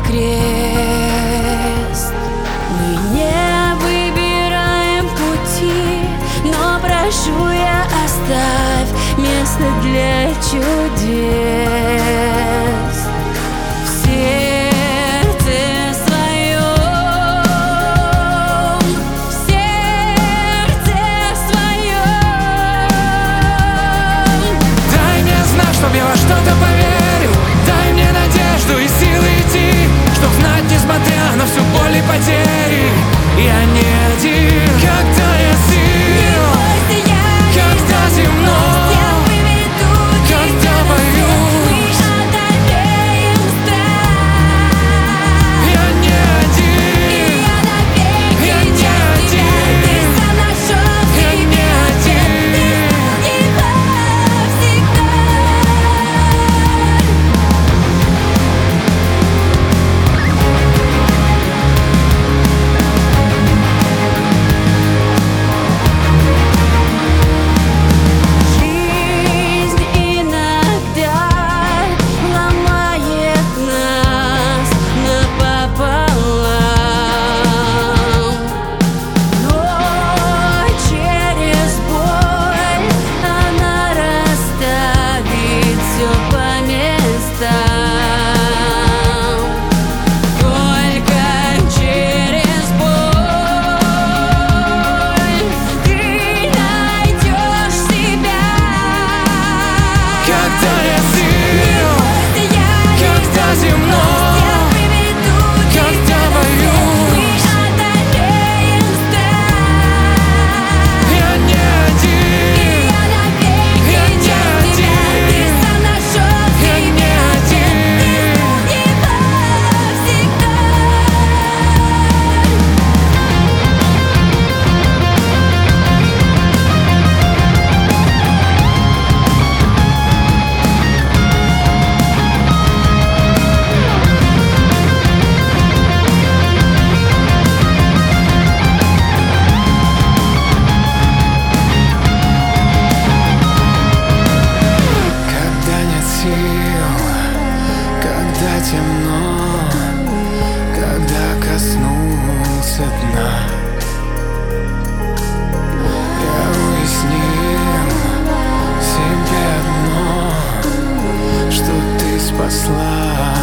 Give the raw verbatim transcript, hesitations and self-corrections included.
крест. Мы не выбираем пути, но прошу я, оставь место для чудес. В сердце своем, в сердце своем. Дай мне знак, чтоб я во что-то поверил. Дай мне надежду и силы идти, чтоб знать, несмотря на всю боль и потери, я не один. Когда я сил, когда темно, когда боюсь, я не один, я не один, я не один. Когда я сил, когда темно, когда боюсь, я не один, я не один, я не один. Когда темно, когда коснулся дна, я уяснил себе одно, что ты спасла